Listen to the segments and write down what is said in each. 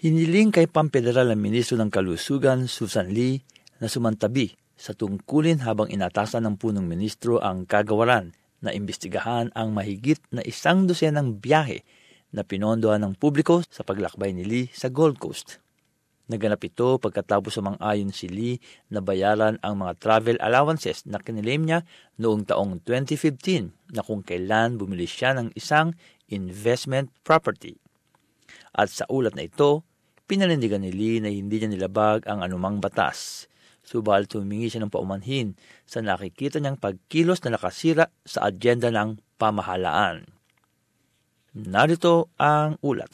Hiniling kay Pamfederal na Ministro ng Kalusugan, Susan Lee, na sumantabi sa tungkulin habang inatasan ng punong ministro ang kagawaran na imbestigahan ang mahigit na 100 biyahe na pinondohan ng publiko sa paglakbay ni Lee sa Gold Coast. Naganap ito pagkatapos sumang-ayon si Lee na bayaran ang mga travel allowances na kinilaim niya noong taong 2015 na kung kailan bumili siya ng isang investment property. At sa ulat na ito, pinanindigan ni Lee na hindi niya nilabag ang anumang batas. Subalit humingi siya ng paumanhin sa nakikita niyang pagkilos na nakasira sa agenda ng pamahalaan. Narito ang ulat.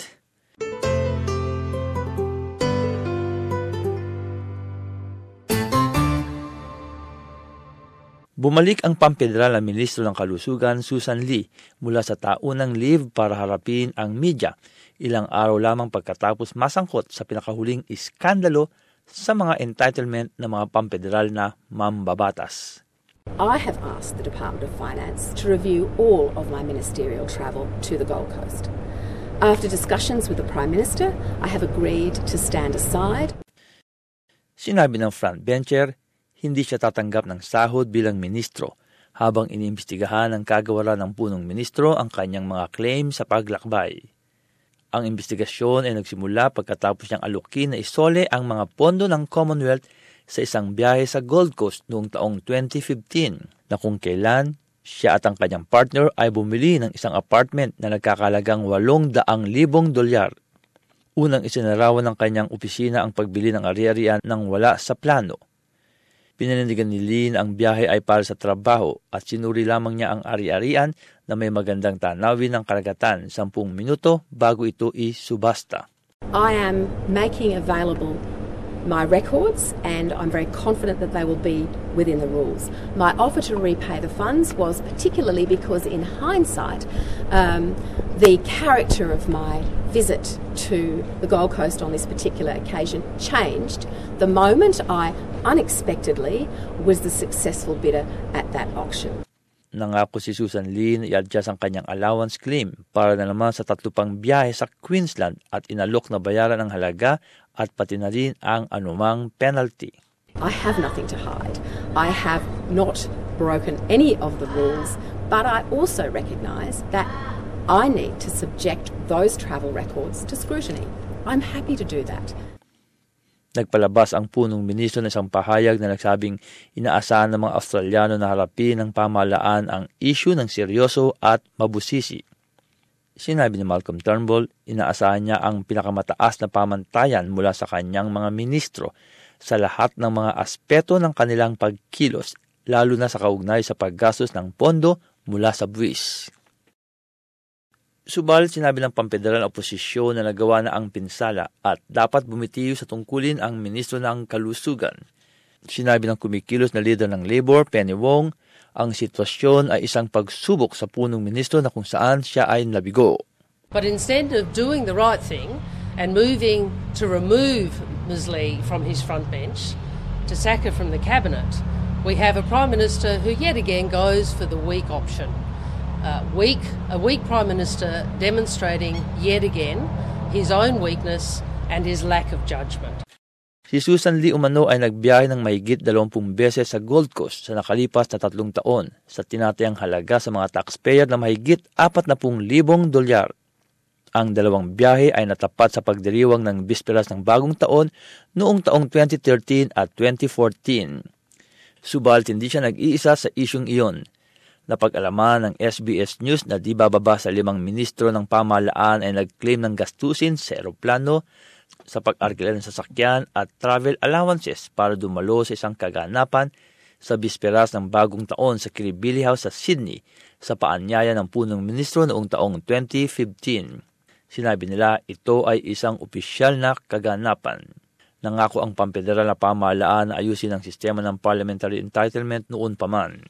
Bumalik ang Pamfederal na Ministro ng Kalusugan, Susan Lee, mula sa taunang leave para harapin ang media, ilang araw lamang pagkatapos masangkot sa pinakahuling iskandalo sa mga entitlement ng mga Pamfederal na mambabatas. I have asked the Department of Finance to review all of my ministerial travel to the Gold Coast. After discussions with the Prime Minister, I have agreed to stand aside. Sinabi ng frontbencher, hindi siya tatanggap ng sahod bilang ministro habang iniimbestigahan ng kagawaran ng punong ministro ang kanyang mga claim sa paglakbay. Ang investigasyon ay nagsimula pagkatapos niyang alukin na isole ang mga pondo ng Commonwealth sa isang biyahe sa Gold Coast noong taong 2015 na kung kailan siya at ang kanyang partner ay bumili ng isang apartment na nagkakalagang $800,000. Unang isinarawan ng kanyang opisina ang pagbili ng ari-arian nang wala sa plano. Pinanindigan ni Lee na ang biyahe ay para sa trabaho at sinuri lamang niya ang ari-arian na may magandang tanawin ng karagatan 10 minuto bago ito isubasta. I am making available my records and I'm very confident that they will be within the rules. My offer to repay the funds was particularly because in hindsight the character of my visit to the Gold Coast on this particular occasion changed the moment I unexpectedly was the successful bidder at that auction. Nangako si Susan Lee na i-adjust ang kanyang allowance claim para na naman sa 3 pang biyahe sa Queensland at inalok na bayaran ang halaga at pati na rin ang anumang penalty. I have nothing to hide. I have not broken any of the rules, but I also recognise that I need to subject those travel records to scrutiny. I'm happy to do that. Nagpalabas ang punong ministro ng isang pahayag na nagsabing inaasahan ng mga Australiano na harapin ng pamahalaan ang issue ng seryoso at mabusisi. Sinabi ni Malcolm Turnbull, inaasahan niya ang pinakamataas na pamantayan mula sa kanyang mga ministro sa lahat ng mga aspeto ng kanilang pagkilos, lalo na sa kaugnay sa paggastos ng pondo mula sa buwis. Subalit sinabi ng Pamfederal oposisyon na nagawa na ang pinsala at dapat bumitiw sa tungkulin ang ministro ng Kalusugan. Sinabi ng kumikilos na leader ng Labour, Penny Wong, ang sitwasyon ay isang pagsubok sa punong ministro na kung saan siya ay nabigo. But instead of doing the right thing and moving to remove Ms. Lee from his front bench, to sack her from the cabinet, we have a Prime Minister who yet again goes for the weak option. A weak Prime Minister demonstrating yet again his own weakness and his lack of judgment. Si Susan Lee umano ay nagbiyahe ng mahigit 20 beses sa Gold Coast sa nakalipas na 3 taon sa tinatayang halaga sa mga taxpayer na mahigit $40,000. Ang 2 biyahe ay natapat sa pagdiriwang ng bisperas ng bagong taon noong taong 2013 at 2014. Subalit hindi siya nag-iisa sa isyung iyon. Napag-alaman ng SBS News na di bababa sa 5 ministro ng pamahalaan ay nag-claim ng gastusin sa eroplano, sa pag-arkila ng sasakyan at travel allowances para dumalo sa isang kaganapan sa bisperas ng bagong taon sa Kirribilli House sa Sydney sa paanyaya ng punong ministro noong taong 2015. Sinabi nila ito ay isang opisyal na kaganapan. Nangako ang Pamfederal na pamahalaan na ayusin ang sistema ng parliamentary entitlement noon pa man.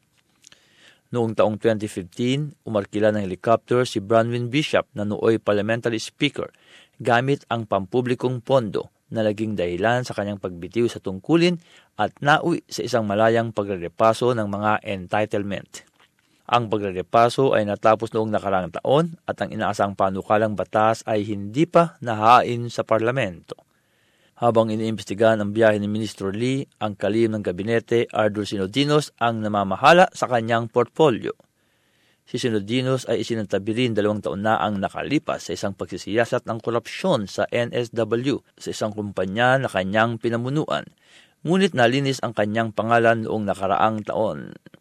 Noong taong 2015, umarkila ng helicopter si Bronwyn Bishop na nooy parliamentary speaker gamit ang pampublikong pondo na naging dahilan sa kanyang pagbitiw sa tungkulin at nauwi sa isang malayang pagrerepaso ng mga entitlement. Ang pagrerepaso ay natapos noong nakaraang taon at ang inaasang panukalang batas ay hindi pa nahain sa parlamento. Habang iniimbestigahan ang biyahe ni Ministro Lee, ang kalihim ng gabinete, Arthur Sinodinos, ang namamahala sa kanyang portfolyo. Si Sinodinos ay isinantabi rin 2 taon na ang nakalipas sa isang pagsisiyasat ng korupsyon sa NSW sa isang kumpanya na kanyang pinamunuan, ngunit nalinis ang kanyang pangalan noong nakaraang taon.